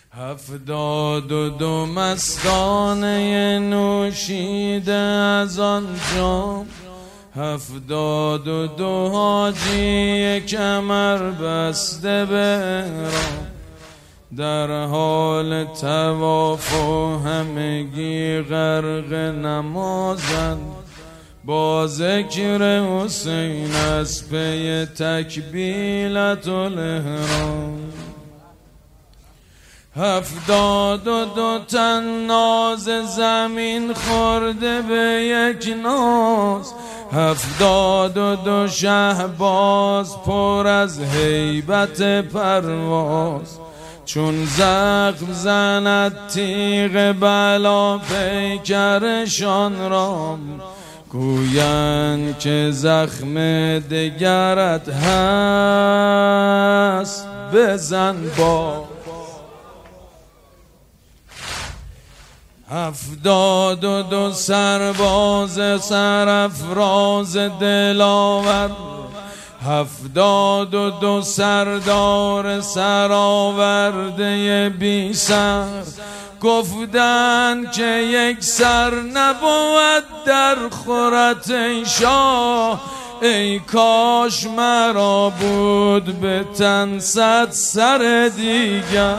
72 مستانه نوشیده از آن جام، 72 حاجی کمر بسته به راه، در حال طواف و همگی غرق نمازند، با ذکر حسین از پی تکبیرة الاحرام. 72 تن ناز زمین خورده به یک ناز، 72 شهباز پر از هیبت پرواز، چون زخم زند تیغ بلا پیکرشان را، گویند که زخم دگرت هست بزن با. 72 سرباز سرافراز دلاور، 72 سردار سرآورده بی سر، گفتند که یک سر نبود در خورت ای شاه، ای کاش مرا بود به تن 100 سر دیگر.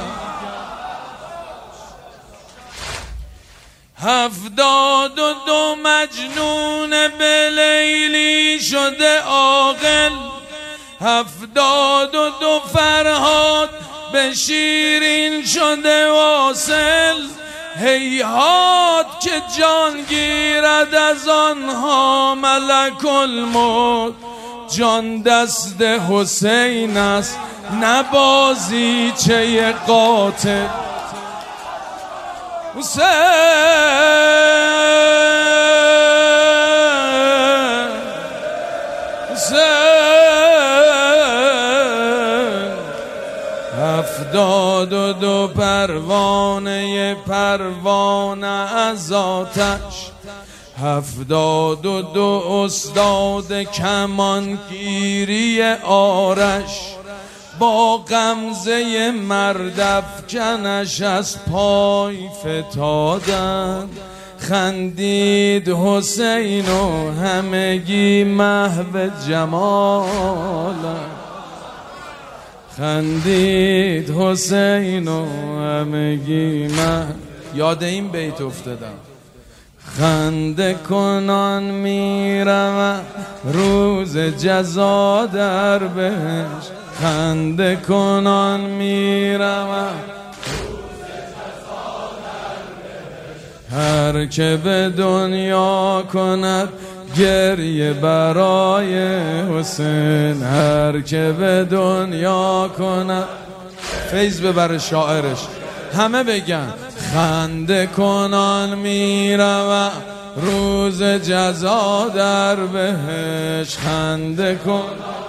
72 مجنون به لیلی شده عاقل، 72 فرهاد به شیرین شده واصل، هیهات که جان گیرد از آنها ملک الموت، جان دست حسین است نه بازیچه قاتل. حسین حسین 72 پروانه از آتش، 72 استاد کمانگیری آرش، با غمزه مردافکنش از پای فتادند، خندید حسین و همگی محو جمالند، خندید حسین و همگی محو. یاد این بیت افتادم. خنده کنان میروم روز جزا در بهشت، خنده کنان میروم هر که به دنیا کند گریه برای حسین، هر که به دنیا کند. فیض ببر شاعرش همه بگن خنده کنان میروم روز جزا در بهشت، خنده کن